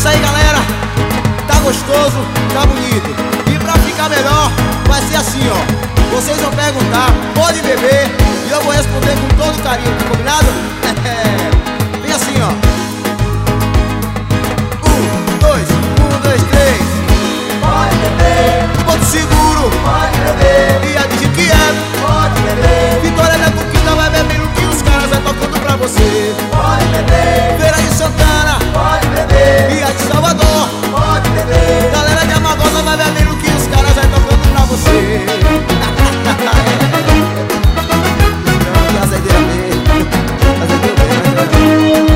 isso aí, galera. Tá gostoso, tá bonito. E pra ficar melhor, vai ser assim, ó. Vocês vão perguntar, pode beber, e eu vou responder com todo carinho, tá combinado? Vem assim, ó. 1, 2, 3. Pode beber, Ponto seguro, pode beber, e a de que é. pode beber, Vitória da Conquista vai bebendo que os caras vai tocando pra você. pode beber, Feira de Santana, pode beber, e a de Salvador. pode beber, Galera de Amagosa vai bebendo que os caras vai tocando pra você. Azeiteira mesmo, azeiteira mesmo.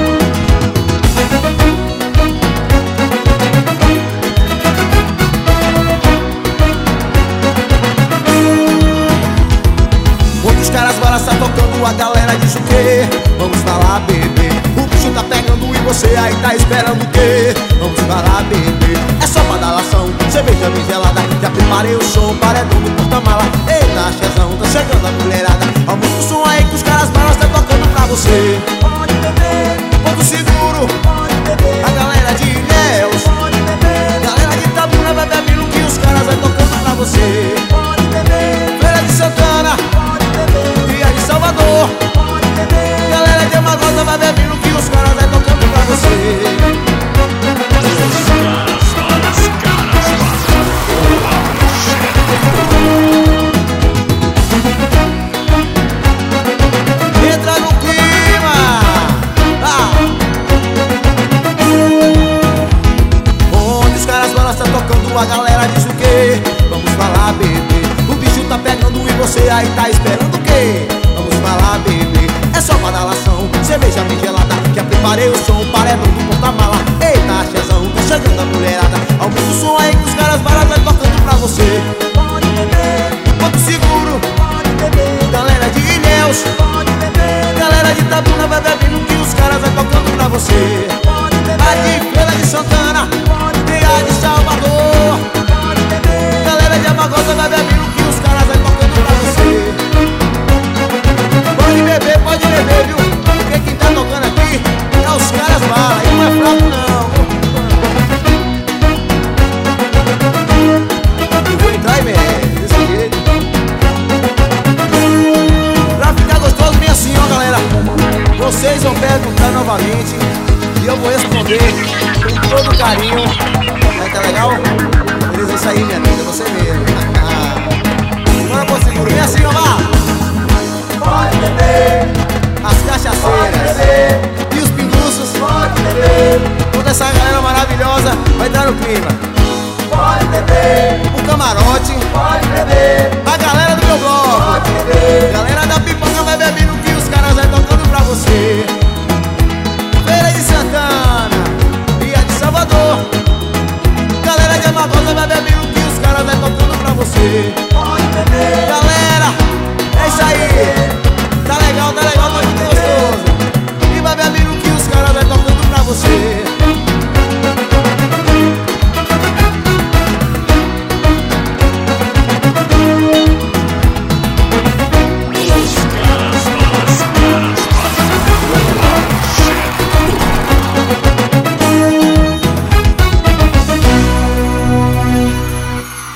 Muitos caras balançam tocando, a galera diz o quê? Vamos falar, bebê. O bicho tá pegando e você aí tá esperando o quê? Vamos falar, bebê. É só badalação, cerveja bem gelada. Já preparei o som, paredão do porta-mala. Ei, na chezão, tá chegando a mulherada. Aumenta o som aí que os caras balançam tocando pra você. pode beber, Ponto seguro, pode beber, a galera de Ilhéus. pode beber, Galera de Itabuna vai bebendo que os caras vai tocando pra você. pode beber, Feira de Santana, pode beber, Dia de Salvador. pode beber, Galera de Amagosa vai bebendo que os caras vai tocando pra você. Entra no clima. Onde os caras balançam tocando, a galera diz o quê? Vamos falar, bebê. O bicho tá pegando e você aí tá esperando o quê? Vamos falar, bebê. É só badalação, cerveja bem gelada. Já preparei o som, paredão do porta-mala. Eita, chezão, tá chegando a mulherada. Aumenta o som aí que os caras balançam tocando pra você. pode beber, Ponto seguro, pode beber, galera de Ilhéus. pode beber, Galera de Itabuna vai bebendo que os caras vai tocando pra você. pode A beber, de Feira de Santana, pode e a de Salvador. pode beber, Galera de Amagosa vai bebendo que os caras vai tocando pra você. Pode beber, viu? Porque quem tá tocando aqui é os caras bala, e não é fraco não. Eu vou entrar e meter, desse jeito. Pra ficar gostoso, bem assim, ó, galera. Vocês vão perguntar novamente e eu vou responder com todo carinho. Tá legal? Beleza, isso aí, minha amiga, você mesmo. Bora pro seguro, vem assim, ó, vá. pode beber, As pode cachaceiras. beber,